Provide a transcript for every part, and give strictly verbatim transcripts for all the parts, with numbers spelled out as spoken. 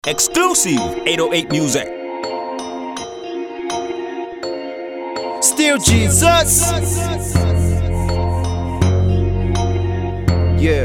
Exclusive eight oh eight Music. Still Jesus. Yeah.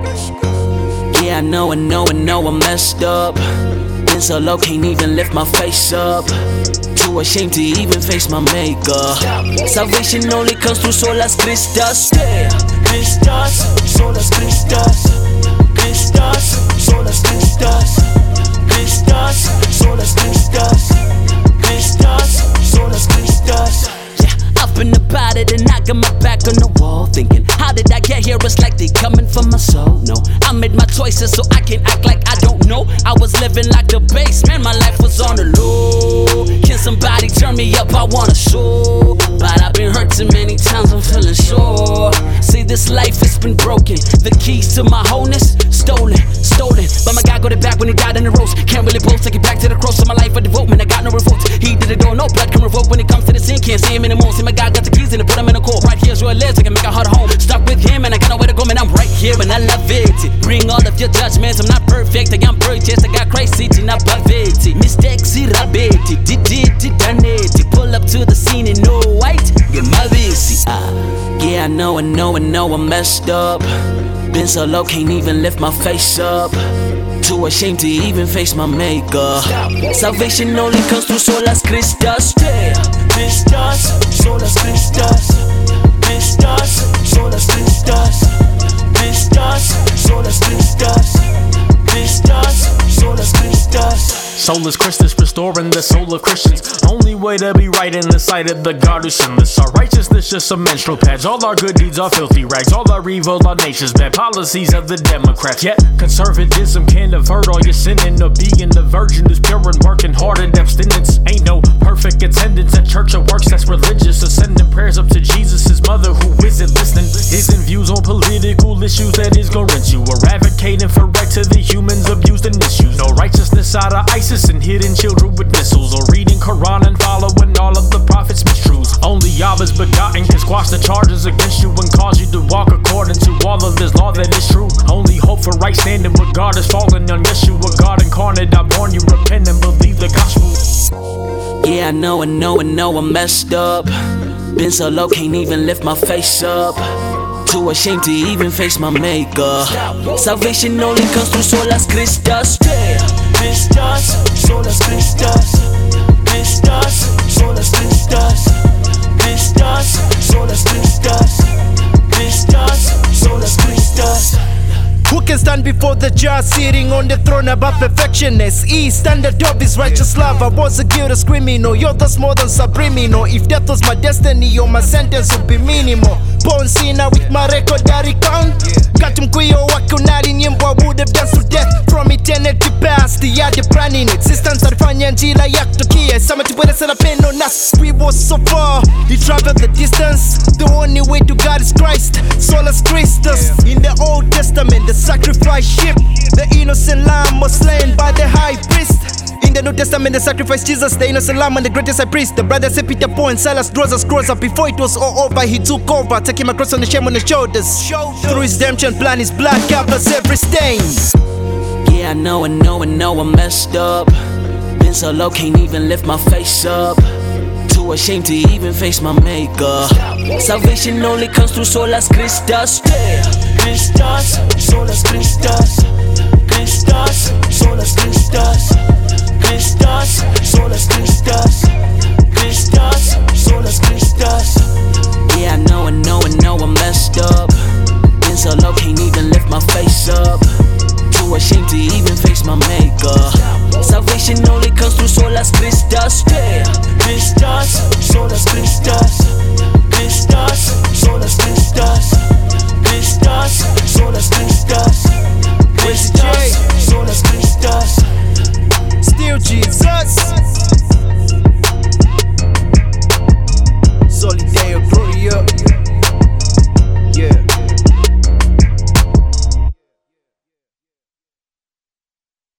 Yeah, I know, I know, I know I messed up. Been so low, can't even lift my face up. Too ashamed to even face my maker. Salvation only comes through solas Christus. Yeah. Christus, solas Christus. Christus, solas Christus. Christus, solas Christus. Christus, solas Christus. Yeah, I've been about it and I got my back on the wall, thinking, how did I get here? It's like they coming from my soul. No, I made my choices so I can act like I don't know. I was living like the base, man, my life was on the low. Can somebody turn me up? I wanna show. But I've been hurt too many times, I'm feeling sure. See, this life has been broken. The keys to my wholeness, stolen, stolen. But my God got it back when he died in the roast. Can't really boast, take it back to the cross of my life. I devote, man, I got no revolt. He did it all, no blood can revoke when it comes to the sin. Can't see him anymore. See, my God got the keys and I put him in a core. Right here's where it lives, I can make a heart home. Stuck with him and I got nowhere to go, man, I'm right here and I love it. Bring all of your judgments, I'm not perfect, I am purchased, I got Christ sitting above it. Mistakes, irabeti, did it, done it. Pull up to the scene in no white, get my busy. Ah, yeah, I know, I know, I know I messed up. Been so low, can't even lift my face up. Too ashamed to even face my maker. Salvation only comes through solas Christus. Yeah. Christus, solas Christus. Christus, solas Christus. Christus, solas Christus. Christus, solas Christus. Solus Christus, restoring the soul of Christians. Only way to be right in the sight of the God who's sinless. Our righteousness just some menstrual pads. All our good deeds are filthy rags. All our evil, our nature's bad policies of the Democrats. Yet conservatism can't avert all your sinning. Or being the virgin is pure and working hard at abstinence. Ain't no perfect attendance at church or works that's religious. Or sending prayers up to Jesus, his mother who isn't listening. Isn't views on political issues that is gonna rinse you. Or advocating for right to the humans abused and misused. No righteousness out of ISIS and hidden children with missiles. Or reading Quran and following all of the prophets' mistruths. Only Yahweh's begotten can squash the charges against you and cause you to walk according to all of his law that is true. Only hope for right standing with God is falling on Yeshua, God incarnate. I warn you, repent and believe the gospel. Yeah, I know, I know, I know I messed up. Been so low, can't even lift my face up. Too ashamed to even face my maker. Salvation only comes through solas Christus. Yeah. Christus, solas Christus. Christus, solas Christus. Christus, solas Christus. Christus, solas Christus. Who can stand before the judge sitting on the throne above perfectionists? E standard of his righteous love. I was a guilty criminal. You're thus more than subliminal. If death was my destiny, or my sentence would be minimal. Born sinner with my record I recount. Katumkuyo wakunari nyimbo would have danced to death from eternity past. The other plan in existence alifanya njira ya kutokia. Sama tibweresela peno nas. We was so far, he traveled the distance. The only way to God is Christ, solas Christus. In the Old Testament, the sacrifice ship, the innocent lamb was slain by the high priest. In the New Testament, the sacrifice Jesus, the innocent lamb and the greatest high priest. The brothers say Peter, Paul and Silas draws us closer. Before it was all over, he took over, taking my cross on the shame on the shoulders. Through his redemption plan, his blood covers every stain. Yeah, I know, I know, I know I messed up. Been so low, can't even lift my face up. Too ashamed to even face my maker. Salvation only comes through solas Christus. Yeah. Christus, solas Christus. Christus, solas Christus. Christus, solas Christus. Christus, solas Christus. Yeah, I know, I know, I know I messed up. Been so low, can't even lift my face up. Too ashamed to even face my maker. Salvation only comes through solas Christus. Yeah. Christus, solas Christus.